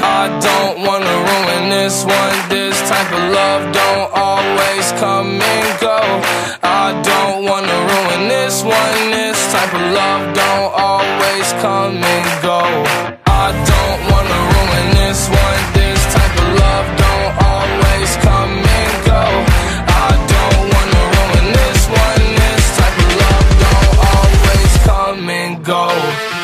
I don't wanna ruin this one. This type of love don't always come and go. I don't wanna ruin this one. This type of love don't always come and go. I don't wanna ruin this one. This type of love don't always come and go. I don't wanna ruin this one. This type of love don't always come and go.